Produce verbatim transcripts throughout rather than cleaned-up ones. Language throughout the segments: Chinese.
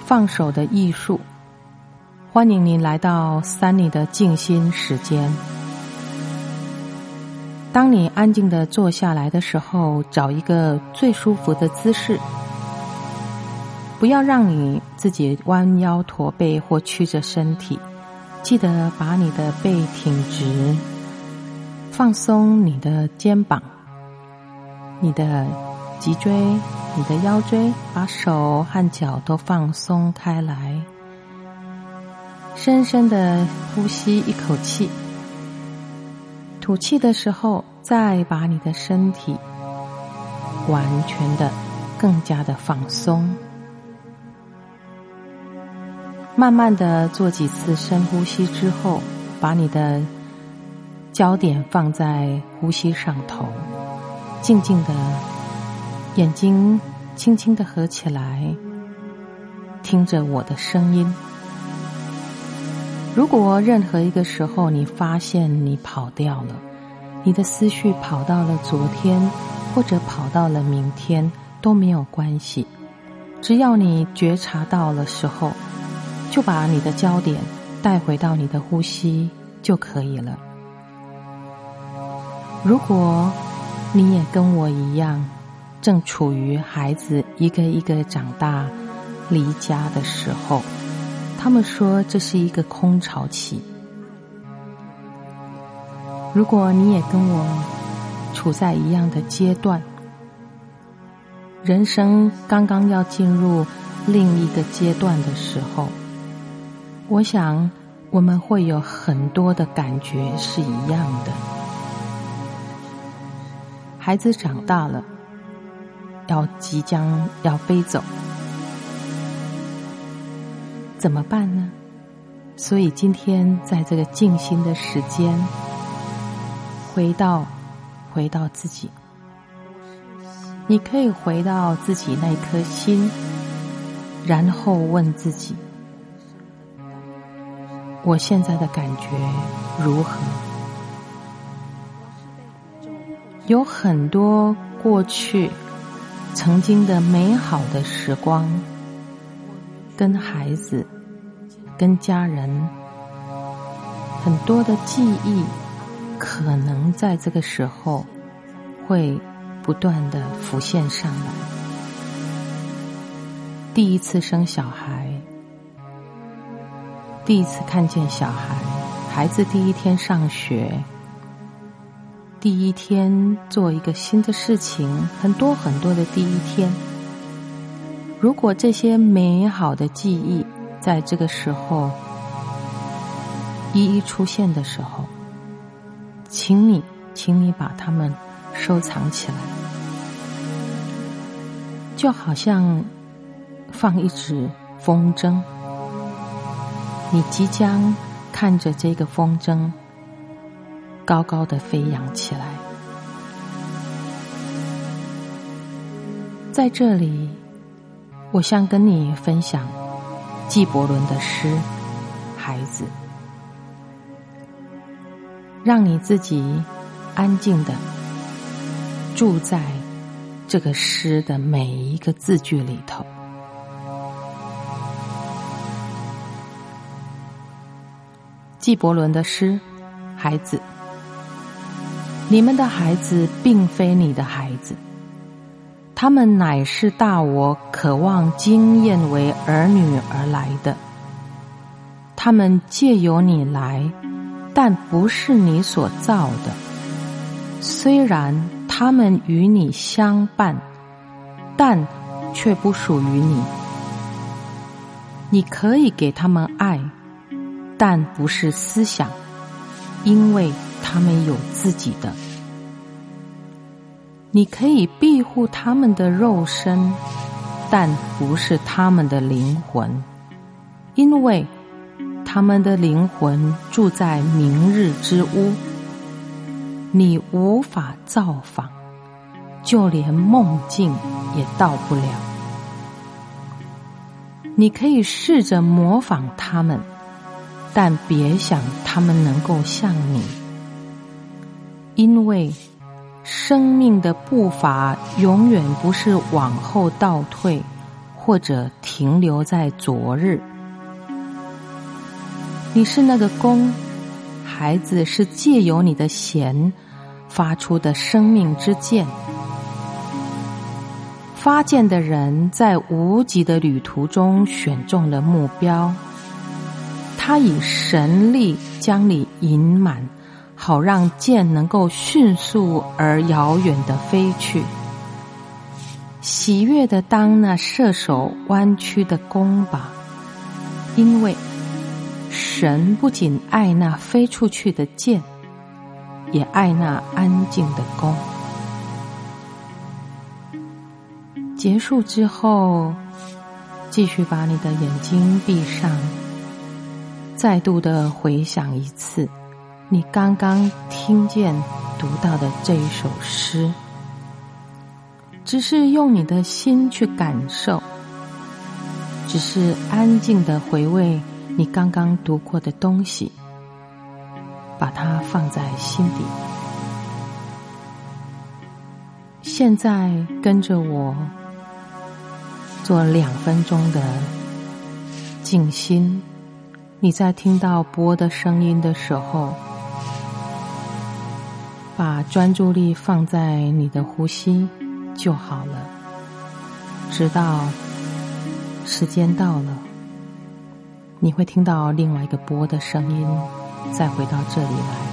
放手的艺术。欢迎您来到三尼的静心时间。当你安静地坐下来的时候，找一个最舒服的姿势，不要让你自己弯腰驼背或曲着身体，记得把你的背挺直，放松你的肩膀、你的脊椎、你的腰椎，把手和脚都放松开来，深深的呼吸一口气，吐气的时候再把你的身体完全的更加的放松。慢慢的做几次深呼吸之后，把你的焦点放在呼吸上头，静静的眼睛轻轻的合起来，听着我的声音。如果任何一个时候你发现你跑掉了，你的思绪跑到了昨天或者跑到了明天都没有关系，只要你觉察到了时候，就把你的焦点带回到你的呼吸就可以了。如果你也跟我一样，正处于孩子一个一个长大离家的时候，他们说这是一个空巢期。如果你也跟我处在一样的阶段，人生刚刚要进入另一个阶段的时候，我想我们会有很多的感觉是一样的。孩子长大了，要即将要飞走，怎么办呢？所以今天在这个静心的时间，回到回到自己，你可以回到自己那颗心，然后问自己，我现在的感觉如何？有很多过去曾经的美好的时光，跟孩子、跟家人，很多的记忆可能在这个时候会不断的浮现上来。第一次生小孩，第一次看见小孩，孩子第一天上学，第一天做一个新的事情，很多很多的第一天。如果这些美好的记忆在这个时候一一出现的时候，请你请你把它们收藏起来，就好像放一支风筝，你即将看着这个风筝高高的飞扬起来。在这里，我想跟你分享纪伯伦的诗《孩子》，让你自己安静的住在这个诗的每一个字句里头。纪伯伦的诗《孩子》，你们的孩子并非你的孩子，他们乃是大我渴望经验为儿女而来的。他们借由你来，但不是你所造的。虽然他们与你相伴，但却不属于你。你可以给他们爱，但不是思想，因为他们有自己的。你可以庇护他们的肉身，但不是他们的灵魂，因为他们的灵魂住在明日之屋，你无法造访，就连梦境也到不了。你可以试着模仿他们，但别想他们能够像你，因为生命的步伐永远不是往后倒退或者停留在昨日。你是那个弓，孩子是借由你的弦发出的生命之箭。发箭的人在无极的旅途中选中了目标，他以神力将你引满，好让箭能够迅速而遥远地飞去。喜悦地当那射手弯曲的弓吧，因为神不仅爱那飞出去的箭，也爱那安静的弓。结束之后，继续把你的眼睛闭上，再度的回想一次你刚刚听见读到的这一首诗，只是用你的心去感受，只是安静的回味你刚刚读过的东西，把它放在心底。现在跟着我做两分钟的静心，你在听到波的声音的时候，把专注力放在你的呼吸就好了，直到时间到了，你会听到另外一个波的声音，再回到这里来。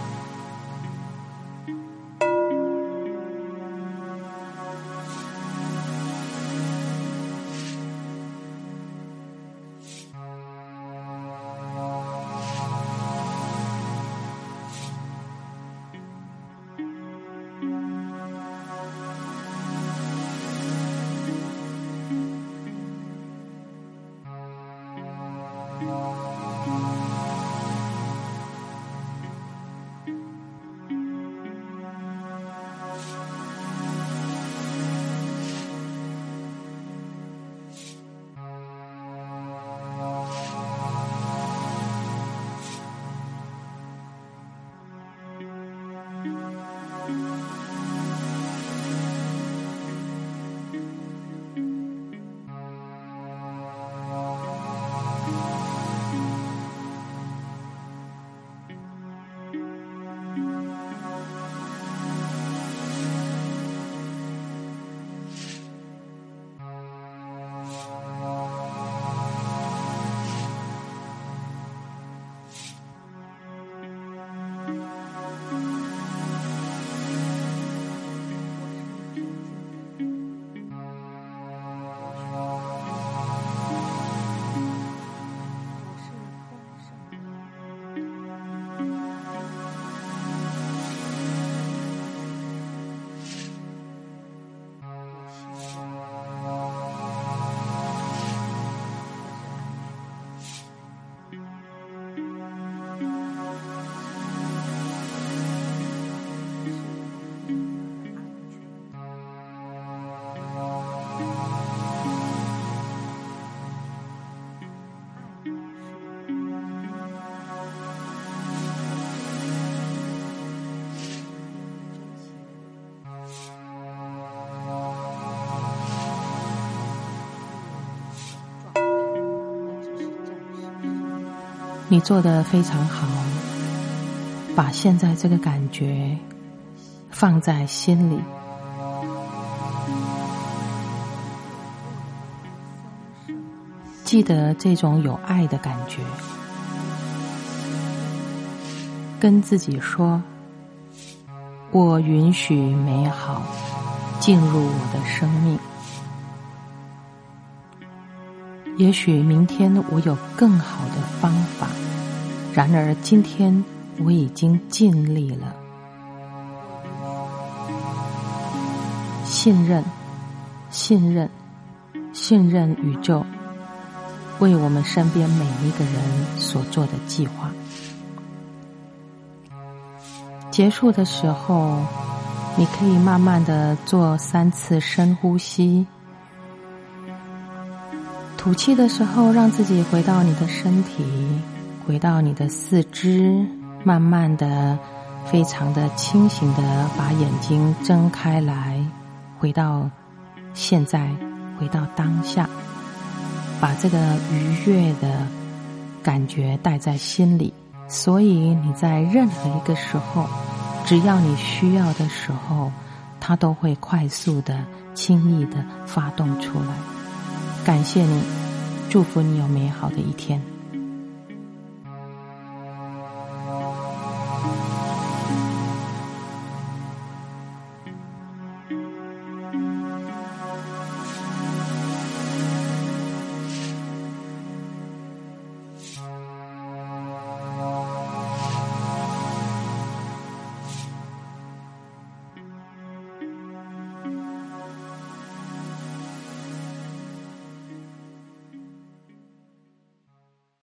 你做得非常好，把现在这个感觉放在心里，记得这种有爱的感觉，跟自己说，我允许美好进入我的生命，也许明天我有更好的方法，然而今天我已经尽力了。信任，信任，信任宇宙为我们身边每一个人所做的计划。结束的时候，你可以慢慢的做三次深呼吸，吐气的时候让自己回到你的身体，回到你的四肢，慢慢的非常的清醒的把眼睛睁开来，回到现在， 回到当下，把这个愉悦的感觉带在心里。所以你在任何一个时候，只要你需要的时候，它都会快速的、轻易的发动出来。感谢你，祝福你有美好的一天。